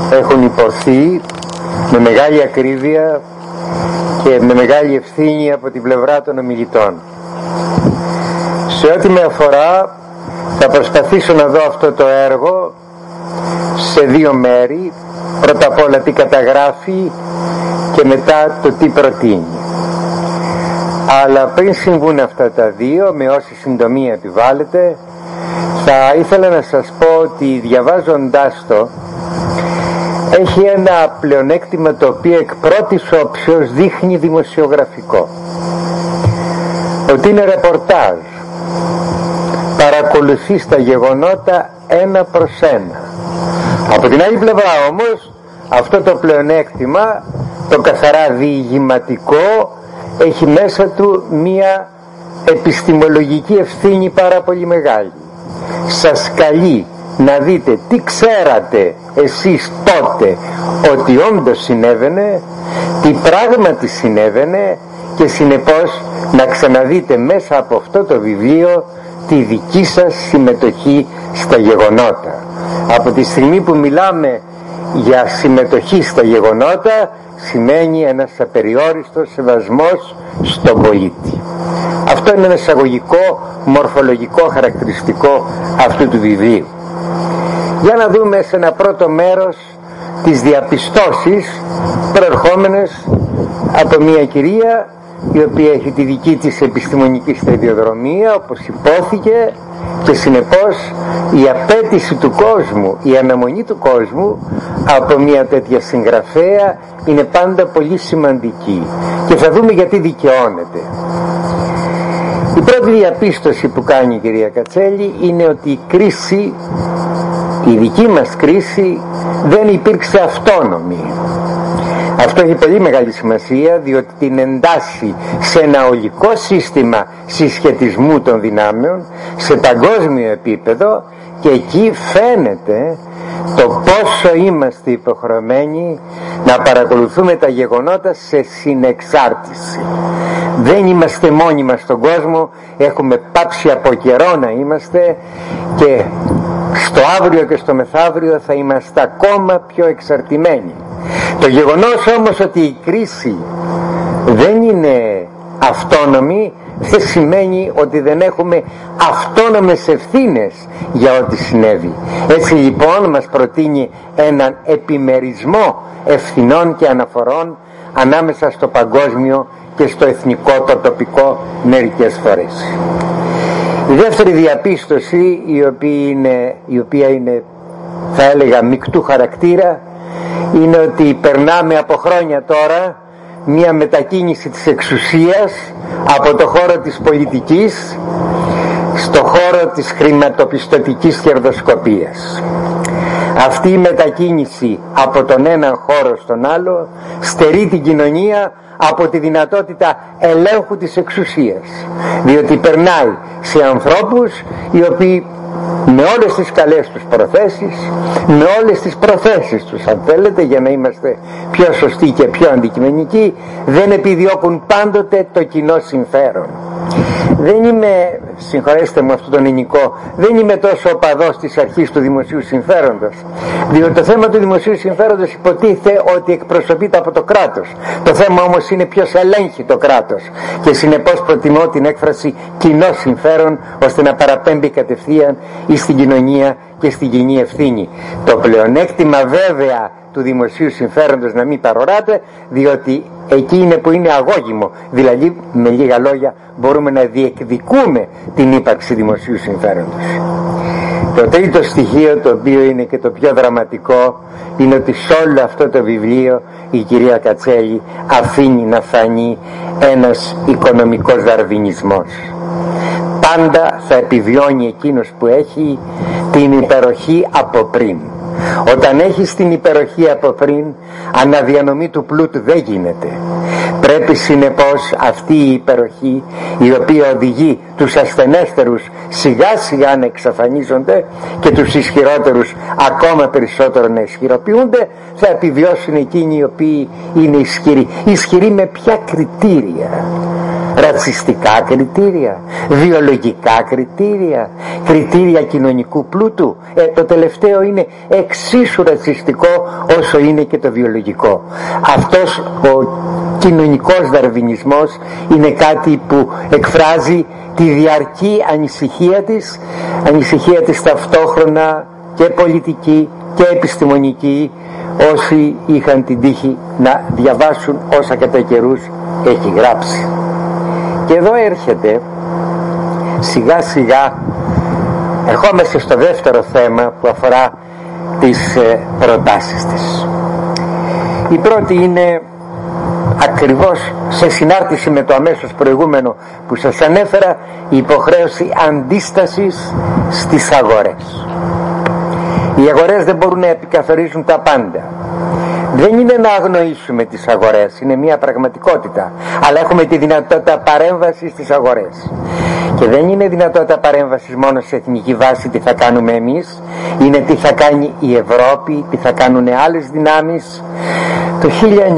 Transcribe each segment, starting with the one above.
έχουν υποθεί με μεγάλη ακρίβεια και με μεγάλη ευθύνη από την πλευρά των ομιλητών. Σε ό,τι με αφορά, θα προσπαθήσω να δω αυτό το έργο σε δύο μέρη. Πρώτα απ' όλα τι καταγράφει και μετά το τι προτείνει. Αλλά πριν συμβούν αυτά τα δύο, με όση συντομία επιβάλλεται, θα ήθελα να σας πω ότι διαβάζοντάς το έχει ένα πλεονέκτημα το οποίο εκ πρώτης όψεως δείχνει δημοσιογραφικό, ότι είναι ρεπορτάζ, παρακολουθείς τα γεγονότα ένα προς ένα. Από την άλλη πλευρά όμως, αυτό το πλεονέκτημα, το καθαρά διηγηματικό, έχει μέσα του μία επιστημολογική ευθύνη πάρα πολύ μεγάλη. Σας καλεί να δείτε τι ξέρατε εσείς τότε ότι όντως συνέβαινε, τι πράγματι συνέβαινε, και συνεπώς να ξαναδείτε μέσα από αυτό το βιβλίο τη δική σας συμμετοχή στα γεγονότα. Από τη στιγμή που μιλάμε για συμμετοχή στα γεγονότα, σημαίνει ένας απεριόριστος σεβασμός στον πολίτη. Αυτό είναι ένα εισαγωγικό μορφολογικό χαρακτηριστικό αυτού του βιβλίου. Για να δούμε σε ένα πρώτο μέρος τις διαπιστώσεις προερχόμενες από μια κυρία η οποία έχει τη δική της επιστημονική σταδιοδρομία, όπως υπόθηκε, και συνεπώς η απέτηση του κόσμου, η αναμονή του κόσμου από μια τέτοια συγγραφέα είναι πάντα πολύ σημαντική, και θα δούμε γιατί δικαιώνεται. Η πρώτη διαπίστωση που κάνει η κυρία Κατσέλη είναι ότι η κρίση, η δική μας κρίση, δεν υπήρξε αυτόνομη. Αυτό έχει πολύ μεγάλη σημασία, διότι την εντάσσει σε ένα ολικό σύστημα συσχετισμού των δυνάμεων σε παγκόσμιο επίπεδο, και εκεί φαίνεται το πόσο είμαστε υποχρεωμένοι να παρακολουθούμε τα γεγονότα σε συνεξάρτηση. Δεν είμαστε μόνοι μας στον κόσμο, έχουμε πάψει από καιρό να είμαστε, και στο αύριο και στο μεθαύριο θα είμαστε ακόμα πιο εξαρτημένοι. Το γεγονός όμως ότι η κρίση δεν είναι αυτόνομη δεν σημαίνει ότι δεν έχουμε αυτόνομες ευθύνες για ό,τι συνέβη. Έτσι λοιπόν μας προτείνει έναν επιμερισμό ευθυνών και αναφορών ανάμεσα στο παγκόσμιο και στο εθνικό, το τοπικό μερικές φορές. Η δεύτερη διαπίστωση, η οποία είναι θα έλεγα μεικτού χαρακτήρα, είναι ότι περνάμε από χρόνια τώρα μια μετακίνηση της εξουσίας από το χώρο της πολιτικής στο χώρο της χρηματοπιστωτικής κερδοσκοπίας. Αυτή η μετακίνηση από τον έναν χώρο στον άλλο στερεί την κοινωνία από τη δυνατότητα ελέγχου της εξουσίας, διότι περνάει σε ανθρώπους οι οποίοι με όλες τις καλές τους προθέσεις, με όλες τις προθέσεις τους αν θέλετε, για να είμαστε πιο σωστοί και πιο αντικειμενικοί, δεν επιδιώκουν πάντοτε το κοινό συμφέρον. Δεν είμαι, συγχωρέστε μου αυτό τον ελληνικό, δεν είμαι τόσο οπαδός της αρχής του δημοσίου συμφέροντος, διότι το θέμα του δημοσίου συμφέροντος υποτίθεται ότι εκπροσωπείται από το κράτος. Το θέμα όμως είναι ποιος ελέγχει το κράτος, και συνεπώς προτιμώ την έκφραση κοινό συμφέρον, ώστε να παραπέμπει κατευθείαν ή στην κοινωνία και στην κοινή ευθύνη. Το πλεονέκτημα βέβαια του δημοσίου συμφέροντος να μην παροράτε, διότι εκεί είναι που είναι αγώγιμο, δηλαδή με λίγα λόγια μπορούμε να διεκδικούμε την ύπαρξη δημοσίου συμφέροντος. Το τρίτο στοιχείο, το οποίο είναι και το πιο δραματικό, είναι ότι σε όλο αυτό το βιβλίο η κυρία Κατσέλη αφήνει να φανεί ένας οικονομικός δαρβινισμός. Πάντα θα επιβιώνει εκείνος που έχει την υπεροχή από πριν. Όταν έχεις την υπεροχή από πριν, αναδιανομή του πλούτου δεν γίνεται. Πρέπει συνεπώς αυτή η υπεροχή, η οποία οδηγεί τους ασθενέστερους σιγά σιγά να εξαφανίζονται και τους ισχυρότερους ακόμα περισσότερο να ισχυροποιούνται, θα επιβιώσουν εκείνοι οι οποίοι είναι ισχυροί. Ισχυροί με ποια κριτήρια? ρατσιστικά κριτήρια, βιολογικά κριτήρια, κριτήρια κοινωνικού πλούτου. Το τελευταίο είναι εξίσου ρατσιστικό όσο είναι και το βιολογικό. Αυτός ο κοινωνικός δαρβινισμός είναι κάτι που εκφράζει τη διαρκή ανησυχία της ταυτόχρονα και πολιτική και επιστημονική, όσοι είχαν την τύχη να διαβάσουν όσα κατά καιρούς έχει γράψει. Και εδώ έρχεται σιγά σιγά, ερχόμαστε στο δεύτερο θέμα που αφορά τις προτάσεις της. Η πρώτη είναι ακριβώς σε συνάρτηση με το αμέσως προηγούμενο που σας ανέφερα, η υποχρέωση αντίστασης στις αγορές. Οι αγορές δεν μπορούν να επικαθορίζουν τα πάντα. Δεν είναι να αγνοήσουμε τις αγορές, είναι μια πραγματικότητα, αλλά έχουμε τη δυνατότητα παρέμβασης στις αγορές. Και δεν είναι δυνατότητα παρέμβασης μόνο σε εθνική βάση, τι θα κάνουμε εμείς, είναι τι θα κάνει η Ευρώπη, τι θα κάνουν άλλες δυνάμεις. Το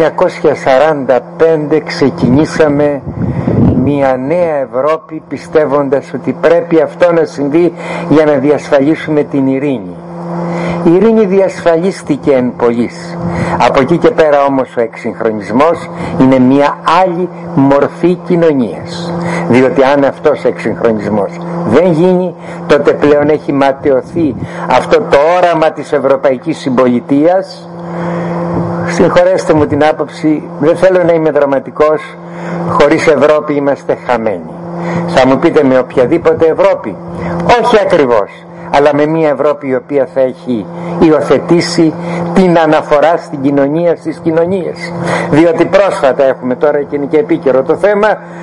1945 ξεκινήσαμε μια νέα Ευρώπη, πιστεύοντας ότι πρέπει αυτό να συμβεί για να διασφαλίσουμε την ειρήνη. Η ειρήνη διασφαλίστηκε εν πολλοίς. Από εκεί και πέρα όμως ο εξυγχρονισμός είναι μια άλλη μορφή κοινωνίας, διότι αν αυτός ο εξυγχρονισμός δεν γίνει, τότε πλέον έχει ματαιωθεί αυτό το όραμα της ευρωπαϊκής συμπολιτείας. Συγχωρέστε μου την άποψη, δεν θέλω να είμαι δραματικός, χωρίς Ευρώπη είμαστε χαμένοι. Θα μου πείτε, με οποιαδήποτε Ευρώπη? Όχι ακριβώς, αλλά με μια Ευρώπη η οποία θα έχει υιοθετήσει την αναφορά στην κοινωνία στις κοινωνίες. Διότι πρόσφατα έχουμε, τώρα και είναι και επίκαιρο το θέμα,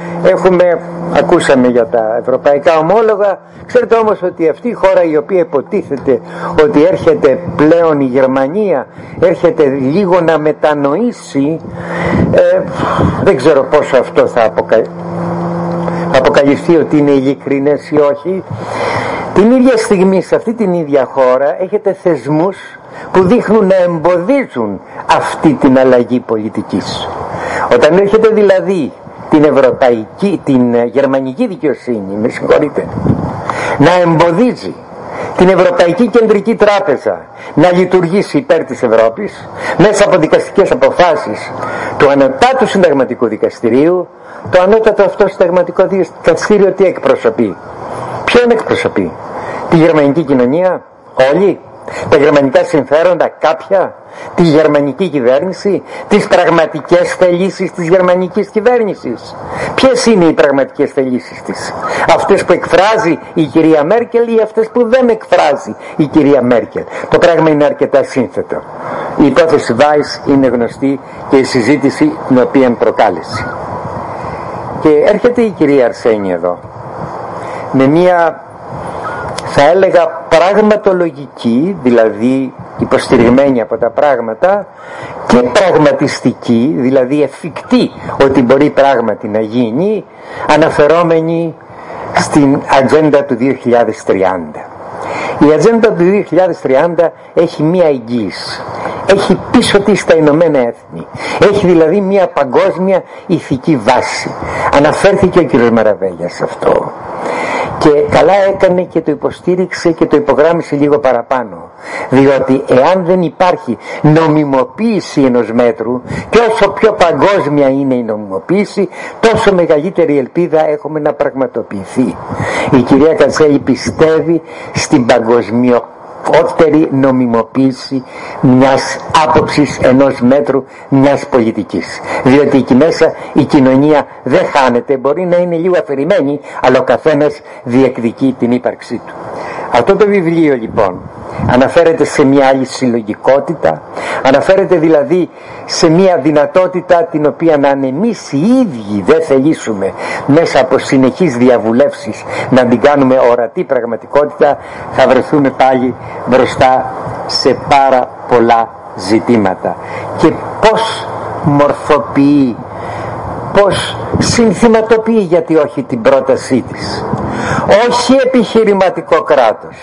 ακούσαμε για τα ευρωπαϊκά ομόλογα. Ξέρετε όμως ότι αυτή η χώρα, η οποία υποτίθεται ότι έρχεται πλέον, η Γερμανία έρχεται λίγο να μετανοήσει, δεν ξέρω πόσο αυτό θα αποκαλυφθεί ότι είναι ειλικρινές ή όχι. Την ίδια στιγμή σε αυτή την ίδια χώρα έχετε θεσμούς που δείχνουν να εμποδίζουν αυτή την αλλαγή πολιτικής. Όταν έρχεται δηλαδή την γερμανική δικαιοσύνη, με συγχωρείτε, να εμποδίζει την Ευρωπαϊκή Κεντρική Τράπεζα να λειτουργήσει υπέρ της Ευρώπης μέσα από δικαστικές αποφάσεις του Ανωτάτου Συνταγματικού Δικαστηρίου, το Ανώτατο αυτό Συνταγματικό Δικαστήριο τι εκπροσωπεί? Ποιον εκπροσωπεί? Τη γερμανική κοινωνία? Όλοι? Τα γερμανικά συμφέροντα κάποια? Τη γερμανική κυβέρνηση? Τις πραγματικές θελήσεις της γερμανικής κυβέρνησης? Ποιες είναι οι πραγματικές θελήσεις της? Αυτές που εκφράζει η κυρία Μέρκελ ή αυτές που δεν εκφράζει η κυρία Μέρκελ? Το πράγμα είναι αρκετά σύνθετο. Η υπόθεση Βάις είναι γνωστή και η συζήτηση την οποία προκάλεσε. Και έρχεται η κυρία Αρσένη εδώ με μια, θα έλεγα, πραγματολογική, δηλαδή υποστηριγμένη από τα πράγματα, και πραγματιστική, δηλαδή εφικτή ότι μπορεί πράγματι να γίνει, αναφερόμενη στην ατζέντα του 2030. Η ατζέντα του 2030 έχει μία εγγύηση. Έχει πίσω της τα Ηνωμένα Έθνη. Έχει δηλαδή μία παγκόσμια ηθική βάση. Αναφέρθηκε ο κ. Μαραβέγιας σε αυτό. Και καλά έκανε και το υποστήριξε και το υπογράμμισε λίγο παραπάνω. Διότι εάν δεν υπάρχει νομιμοποίηση ενός μέτρου, και όσο πιο παγκόσμια είναι η νομιμοποίηση, τόσο μεγαλύτερη ελπίδα έχουμε να πραγματοποιηθεί. Η κυρία Κατσέλη πιστεύει στην παγκοσμιότερη νομιμοποίηση μιας άποψης, ενός μέτρου, μιας πολιτικής. Διότι εκεί μέσα η κοινωνία δεν χάνεται, μπορεί να είναι λίγο αφηρημένη, αλλά ο καθένας διεκδικεί την ύπαρξή του. Αυτό το βιβλίο λοιπόν αναφέρεται σε μια άλλη συλλογικότητα, αναφέρεται δηλαδή σε μια δυνατότητα την οποία αν εμείς οι ίδιοι δεν θελήσουμε μέσα από συνεχείς διαβουλεύσεις να την κάνουμε ορατή πραγματικότητα, θα βρεθούμε πάλι μπροστά σε πάρα πολλά ζητήματα. Και πώς μορφοποιεί, πώς συνθηματοποιεί, γιατί όχι, την πρότασή της? Όχι επιχειρηματικό κράτος,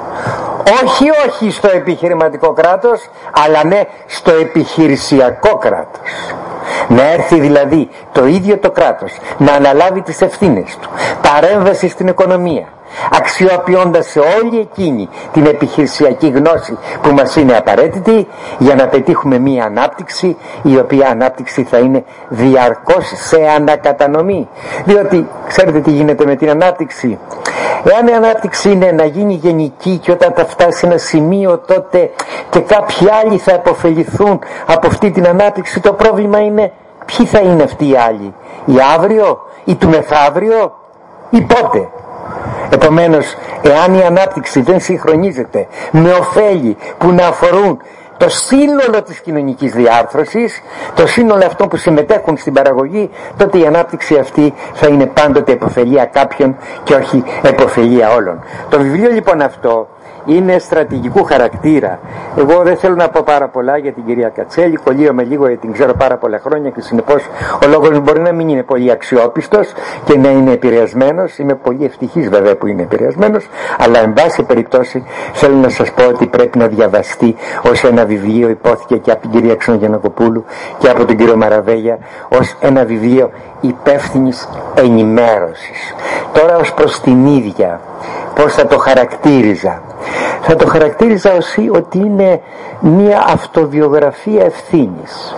όχι στο επιχειρηματικό κράτος, αλλά ναι στο επιχειρησιακό κράτος. Να έρθει δηλαδή το ίδιο το κράτος να αναλάβει τις ευθύνες του, παρέμβαση στην οικονομία, αξιοποιώντας σε όλη εκείνη την επιχειρησιακή γνώση που μας είναι απαραίτητη για να πετύχουμε μία ανάπτυξη, η οποία ανάπτυξη θα είναι διαρκώς σε ανακατανομή. Διότι ξέρετε τι γίνεται με την ανάπτυξη? Εάν η ανάπτυξη είναι να γίνει γενική και όταν θα φτάσει σε ένα σημείο τότε και κάποιοι άλλοι θα επωφεληθούν από αυτή την ανάπτυξη, το πρόβλημα είναι ποιοι θα είναι αυτοί οι άλλοι, ή αύριο ή του μεθαύριο ή πότε. Επομένως, εάν η ανάπτυξη δεν συγχρονίζεται με ωφέλη που να αφορούν το σύνολο της κοινωνικής διάρθρωσης, το σύνολο αυτών που συμμετέχουν στην παραγωγή, τότε η ανάπτυξη αυτή θα είναι πάντοτε επωφελία κάποιων και όχι επωφελία όλων. Το βιβλίο λοιπόν αυτό είναι στρατηγικού χαρακτήρα. Εγώ δεν θέλω να πω πάρα πολλά για την κυρία Κατσέλη, κολλείομαι λίγο γιατί την ξέρω πάρα πολλά χρόνια και συνεπώς ο λόγος μου μπορεί να μην είναι πολύ αξιόπιστος και να είναι επηρεασμένος. Είμαι πολύ ευτυχής βέβαια που είναι επηρεασμένος, αλλά εν πάση περιπτώσει θέλω να σας πω ότι πρέπει να διαβαστεί ως ένα βιβλίο, υπόθηκε και από την κυρία Ξενογεννακοπούλου και από τον κύριο Μαραβέγια, ως ένα βιβλίο υπεύθυνης ενημέρωσης. Τώρα ως προς την ίδια, πώς θα το χαρακτήριζα? Θα το χαρακτήριζα ότι είναι μια αυτοβιογραφία ευθύνης.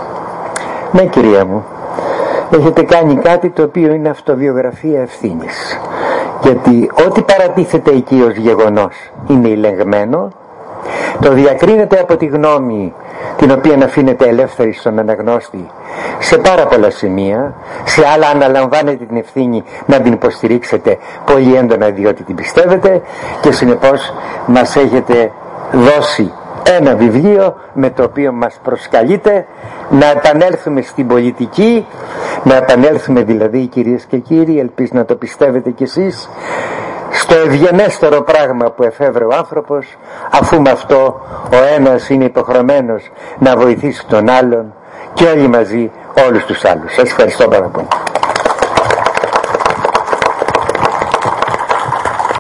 Ναι κυρία μου, έχετε κάνει κάτι το οποίο είναι αυτοβιογραφία ευθύνης, γιατί ό,τι παρατίθεται εκεί ως γεγονός είναι ηλεγμένο, το διακρίνεται από τη γνώμη την οποία αφήνεται ελεύθερη στον αναγνώστη σε πάρα πολλά σημεία, σε άλλα αναλαμβάνετε την ευθύνη να την υποστηρίξετε πολύ έντονα διότι την πιστεύετε, και συνεπώς μας έχετε δώσει ένα βιβλίο με το οποίο μας προσκαλείτε να επανέλθουμε στην πολιτική, να επανέλθουμε δηλαδή, κυρίες και κύριοι, ελπίζω να το πιστεύετε κι εσείς, στο ευγενέστερο πράγμα που εφεύρε ο άνθρωπος, αφού με αυτό ο ένας είναι υποχρεωμένος να βοηθήσει τον άλλον και όλοι μαζί όλους τους άλλους. Σας ευχαριστώ πάρα πολύ.